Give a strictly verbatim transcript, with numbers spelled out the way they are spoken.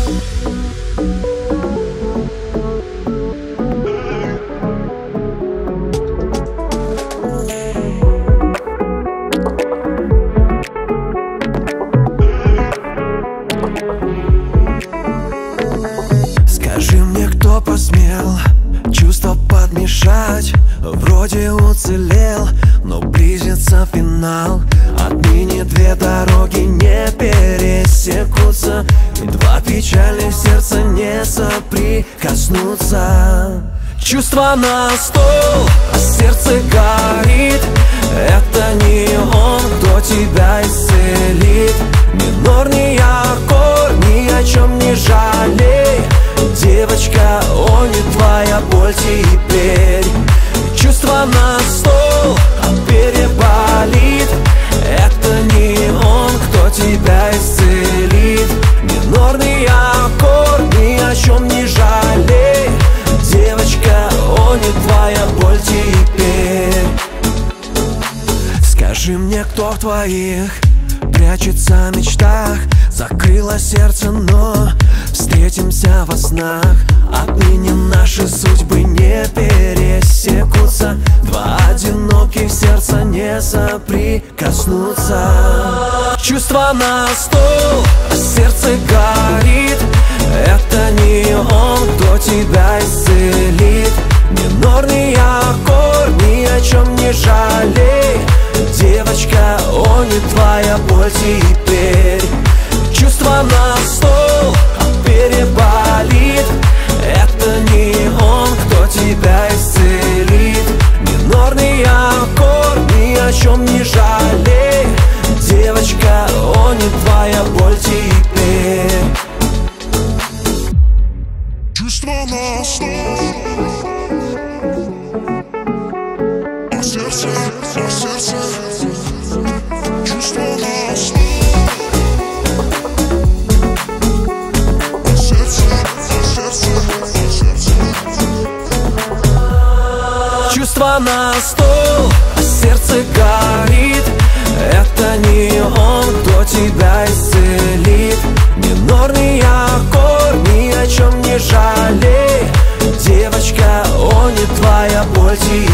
Скажи мне, кто посмел чувства подмешать? Вроде уцелел, но близится финал. Отныне две дороги не пересекутся, и два печальных сердца не соприкоснутся. Чувства на стол, а сердце горит. Это не он, кто тебя исцелит. Минорный аккорд, ни о чем не жалей. Девочка, о, не твоя боль теперь. Чувства на стол, а переболит. Это не он, кто тебя исцелит. Минорный аккорд, ни о чем не жалей. Девочка, о, не твоя боль теперь. Скажи мне, кто в твоих прячется в мечтах? Закрыло сердце, но встретимся во снах. Отныне наши судьбы не пересекутся. Два одиноких сердца не соприкоснутся. Чувства на стол, а сердце горит. Это не он, кто тебя исцелит. Минорный аккорд, ни о чем не жалей. Девочка, о, не твоя боль теперь. Чувства на стол, а переболит. Это не он, кто тебя исцелит. Минорный аккорд, ни о чем не жалей. Девочка, о, не твоя боль теперь. Чувства на стол, а сердце, а сердце. Чувства на стол. Чувства на стол, а сердце горит. Это не он, кто тебя исцелит. Минорный аккорд, ни о чем не жалей. Девочка, о, не твоя боль теперь.